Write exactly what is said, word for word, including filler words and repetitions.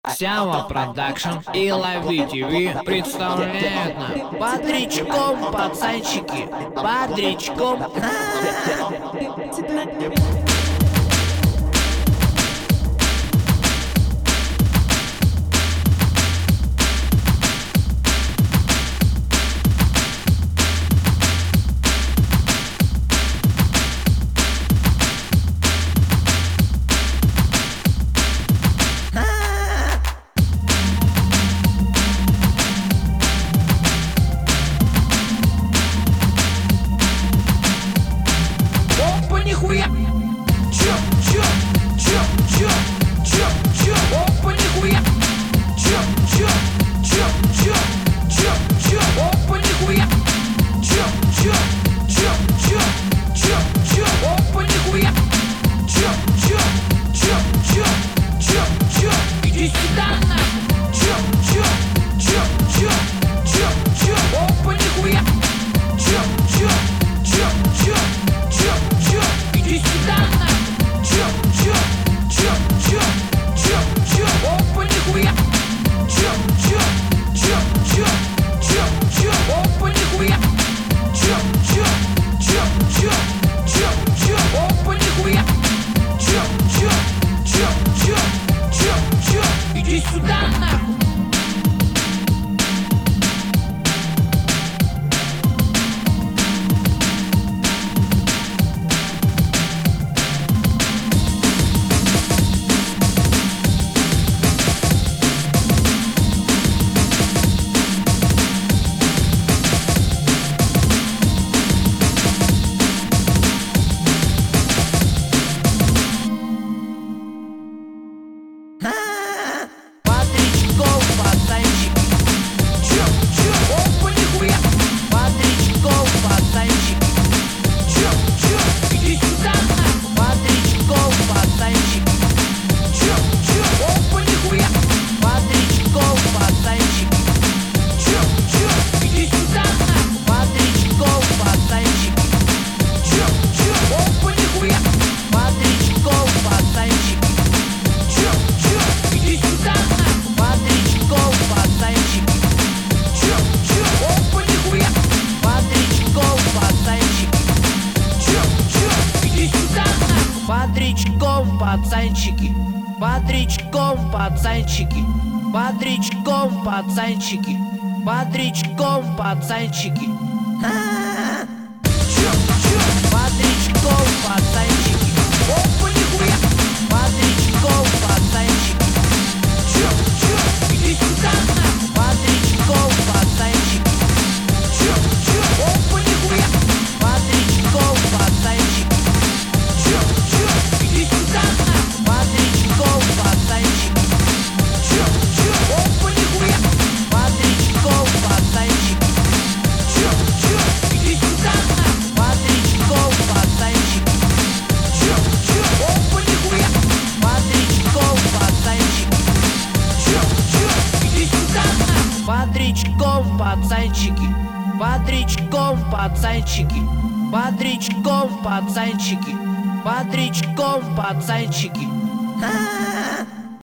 Сява Продакшн и Лови ТВ представляют нам бодрячком, пацанчики, бодрячком. Нихуя! Чё, чё, чё, чё, чё, чё, опа, нихуя! Чё, чё, чё, чё, чё, чё, опа, нихуя! Чё, чё, чё, чё, чё, чё, опа, нихуя! Чё, чё, чё, чё, чё, чё, иди сюда, нахуй! Чё, чё, чё, чё, чё, чё, опа, нихуя! Чё, чё, чё, чё, чё, чё, иди сюда, нахуй! Чё, чё, чё, чё, чё, чё, опа, нихуя! Чё, чё, чё, чё, чё, чё, опа, нихуя! Чё, чё, чё, чё, чё, чё, опа, нихуя! Чё, чё, чё, чё, чё, чё, иди сюда, нахуй! Бодрячком, пацанчики. Чё, чё, опа, нихуя! Бодрячком, пацанчики. Чё, чё, иди сюда, нахуй! Бодрячком, пацанчики. Чё, чё, опа, нихуя! Бодрячком, пацанчики. Чё, чё, иди сюда, нахуй! Бодрячком, пацанчики. Чё, чё, опа, нихуя! Бодрячком, пацанчики. Чё, чё, иди сюда, нахуй! Бодрячком, пацанчики. Чё, чё, опа, нихуя! Бодрячком, пацанчики. Чё, чё, иди сюда, нахуй! Бодрячком, пацанчики. Бодрячком, пацанчики. Бодрячком, пацанчики. Бодрячком, пацанчики. Бодрячком, пацанчики. Чё, чё, иди сюда, нахуй! Бодрячком, пацанчики. Чё, чё, иди сюда, нахуй! Бодрячком, пацанчики. Бодрячком, пацанчики. Бодрячком, пацанчики. Опа, нихуя! Бодрячком, пацанчики. Чё, чё, иди сюда, нахуй! Бодрячком, пацанчики. Чё, чё, опа, нихуя! Бодрячком, пацанчики. Чё, чё, иди сюда, нахуй! Бодрячком, пацанчики. Чё, чё, опа, нихуя! Бодрячком, пацанчики. Чё, чё, иди сюда, нахуй! Бодрячком, пацанчики. Чё, чё, опа, нихуя! Бодрячком, пацанчики. Чё, чё, иди сюда, нахуй! Бодрячком, пацанчики. Бодрячком, пацанчики. Бодрячком, пацанчики. Бодрячком, пацанчики.